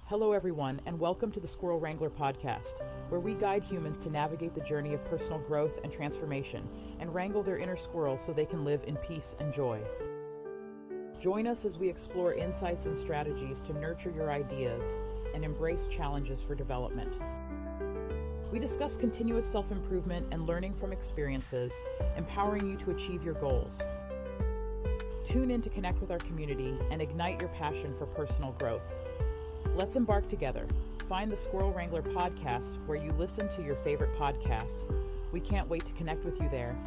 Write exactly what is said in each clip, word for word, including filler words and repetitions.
Hello everyone, and welcome to the Squirrel Wrangler podcast, where we guide humans to navigate the journey of personal growth and transformation, and wrangle their inner squirrels so they can live in peace and joy. Join us as we explore insights and strategies to nurture your ideas and embrace challenges for development. We discuss continuous self-improvement and learning from experiences, empowering you to achieve your goals. Tune in to connect with our community and ignite your passion for personal growth. Let's embark together. Find the Squirrel Wrangler podcast where you listen to your favorite podcasts. We can't wait to connect with you there.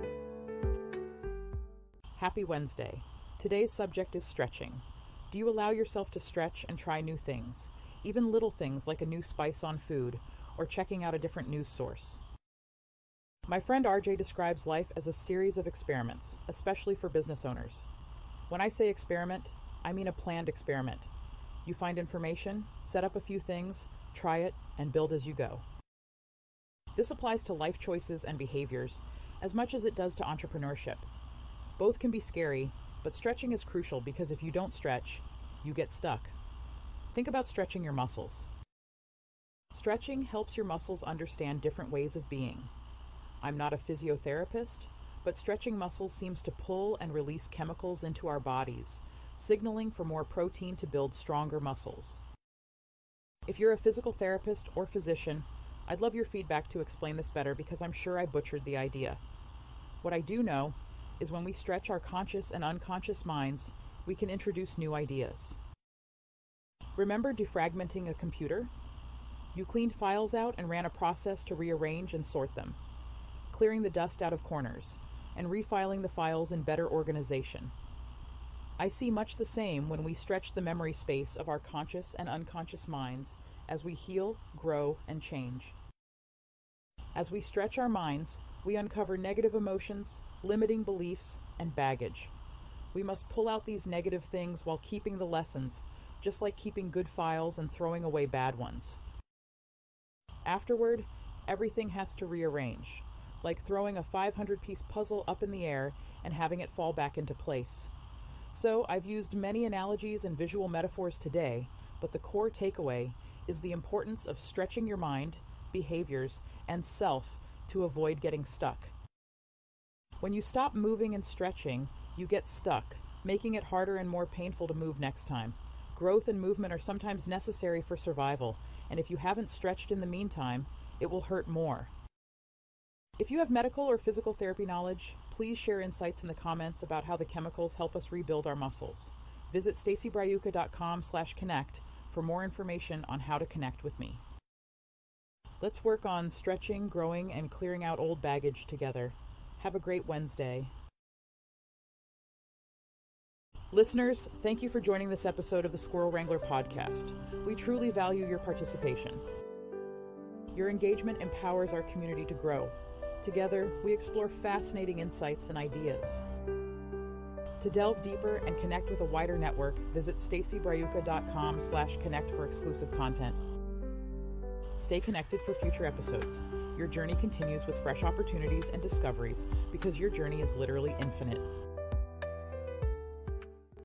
Happy Wednesday. Today's subject is stretching. Do you allow yourself to stretch and try new things, even little things like a new spice on food or checking out a different news source? My friend R J describes life as a series of experiments, especially for business owners. When I say experiment, I mean a planned experiment. You find information, set up a few things, try it, and build as you go. This applies to life choices and behaviors as much as it does to entrepreneurship. Both can be scary, but stretching is crucial because if you don't stretch, you get stuck. Think about stretching your muscles. Stretching helps your muscles understand different ways of being. I'm not a physiotherapist, but stretching muscles seems to pull and release chemicals into our bodies, signaling for more protein to build stronger muscles. If you're a physical therapist or physician, I'd love your feedback to explain this better because I'm sure I butchered the idea. What I do know is when we stretch our conscious and unconscious minds, we can introduce new ideas. Remember defragmenting a computer? You cleaned files out and ran a process to rearrange and sort them, clearing the dust out of corners, and refiling the files in better organization. I see much the same when we stretch the memory space of our conscious and unconscious minds as we heal, grow, and change. As we stretch our minds, we uncover negative emotions, limiting beliefs, and baggage. We must pull out these negative things while keeping the lessons, just like keeping good files and throwing away bad ones. Afterward, everything has to rearrange, like throwing a five hundred piece puzzle up in the air and having it fall back into place. So I've used many analogies and visual metaphors today, but the core takeaway is the importance of stretching your mind, behaviors, and self to avoid getting stuck. When you stop moving and stretching, you get stuck, making it harder and more painful to move next time. Growth and movement are sometimes necessary for survival, and if you haven't stretched in the meantime, it will hurt more. If you have medical or physical therapy knowledge, please share insights in the comments about how the chemicals help us rebuild our muscles. Visit stacy bryuka dot com slash connect for more information on how to connect with me. Let's work on stretching, growing, and clearing out old baggage together. Have a great Wednesday. Listeners, thank you for joining this episode of the Squirrel Wrangler podcast. We truly value your participation. Your engagement empowers our community to grow. Together, we explore fascinating insights and ideas. To delve deeper and connect with a wider network, visit stacy bryuka dot com slash connect for exclusive content. Stay connected for future episodes. Your journey continues with fresh opportunities and discoveries because your journey is literally infinite.